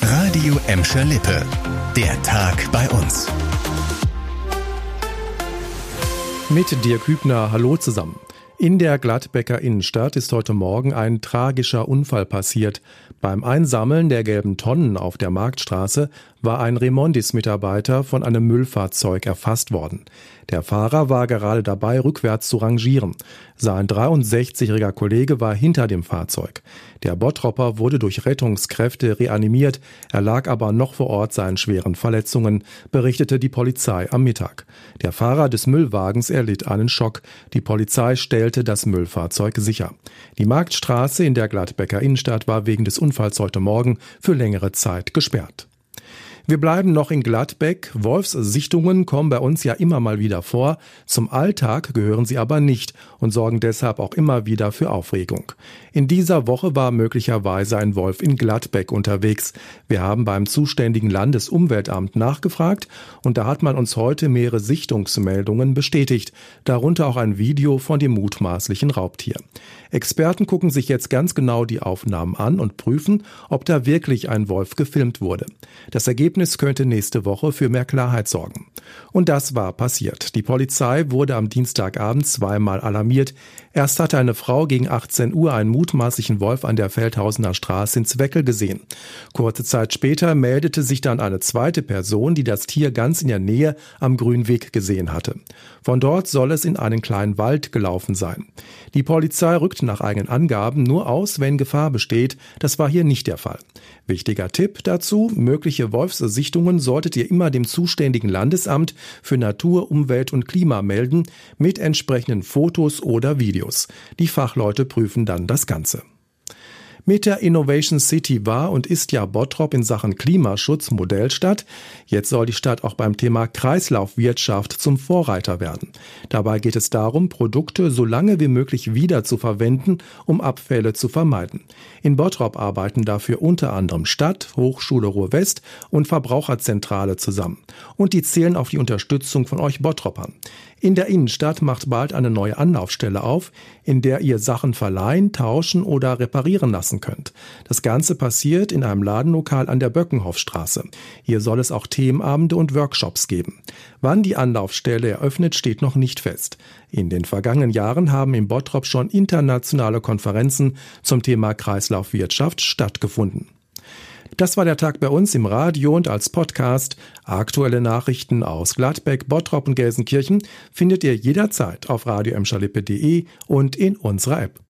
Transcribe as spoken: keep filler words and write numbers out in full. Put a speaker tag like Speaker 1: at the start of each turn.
Speaker 1: Radio Emscher Lippe. Der Tag bei uns.
Speaker 2: Mit Dirk Hübner, hallo zusammen. In der Gladbecker Innenstadt ist heute Morgen ein tragischer Unfall passiert. Beim Einsammeln der gelben Tonnen auf der Marktstraße war ein Remondis-Mitarbeiter von einem Müllfahrzeug erfasst worden. Der Fahrer war gerade dabei, rückwärts zu rangieren. Sein dreiundsechzigjähriger Kollege war hinter dem Fahrzeug. Der Bottropper wurde durch Rettungskräfte reanimiert, er lag aber noch vor Ort seinen schweren Verletzungen, berichtete die Polizei am Mittag. Der Fahrer des Müllwagens erlitt einen Schock. Die Polizei stellte das Müllfahrzeug sicher. Die Marktstraße in der Gladbecker Innenstadt war wegen des Unfalls heute Morgen für längere Zeit gesperrt. Wir bleiben noch in Gladbeck. Wolfssichtungen kommen bei uns ja immer mal wieder vor. Zum Alltag gehören sie aber nicht und sorgen deshalb auch immer wieder für Aufregung. In dieser Woche war möglicherweise ein Wolf in Gladbeck unterwegs. Wir haben beim zuständigen Landesumweltamt nachgefragt und da hat man uns heute mehrere Sichtungsmeldungen bestätigt. Darunter auch ein Video von dem mutmaßlichen Raubtier. Experten gucken sich jetzt ganz genau die Aufnahmen an und prüfen, ob da wirklich ein Wolf gefilmt wurde. Das Ergebnis könnte nächste Woche für mehr Klarheit sorgen. Und das war passiert. Die Polizei wurde am Dienstagabend zweimal alarmiert. Erst hatte eine Frau gegen achtzehn Uhr einen mutmaßlichen Wolf an der Feldhausener Straße in Zweckel gesehen. Kurze Zeit später meldete sich dann eine zweite Person, die das Tier ganz in der Nähe am Grünweg gesehen hatte. Von dort soll es in einen kleinen Wald gelaufen sein. Die Polizei rückt nach eigenen Angaben nur aus, wenn Gefahr besteht. Das war hier nicht der Fall. Wichtiger Tipp dazu: mögliche Wolfssichtungen solltet ihr immer dem zuständigen Landesamt für Natur, Umwelt und Klima melden, mit entsprechenden Fotos oder Videos. Die Fachleute prüfen dann das Ganze. Mit der Innovation City war und ist ja Bottrop in Sachen Klimaschutz Modellstadt. Jetzt soll die Stadt auch beim Thema Kreislaufwirtschaft zum Vorreiter werden. Dabei geht es darum, Produkte so lange wie möglich wieder zu verwenden, um Abfälle zu vermeiden. In Bottrop arbeiten dafür unter anderem Stadt, Hochschule Ruhr-West und Verbraucherzentrale zusammen. Und die zählen auf die Unterstützung von euch Bottropern. In der Innenstadt macht bald eine neue Anlaufstelle auf, in der ihr Sachen verleihen, tauschen oder reparieren lassen könnt. Das Ganze passiert in einem Ladenlokal an der Böckenhoffstraße. Hier soll es auch Themenabende und Workshops geben. Wann die Anlaufstelle eröffnet, steht noch nicht fest. In den vergangenen Jahren haben in Bottrop schon internationale Konferenzen zum Thema Kreislaufwirtschaft stattgefunden. Das war der Tag bei uns im Radio und als Podcast. Aktuelle Nachrichten aus Gladbeck, Bottrop und Gelsenkirchen findet ihr jederzeit auf radio emscher lippe punkt de und in unserer App.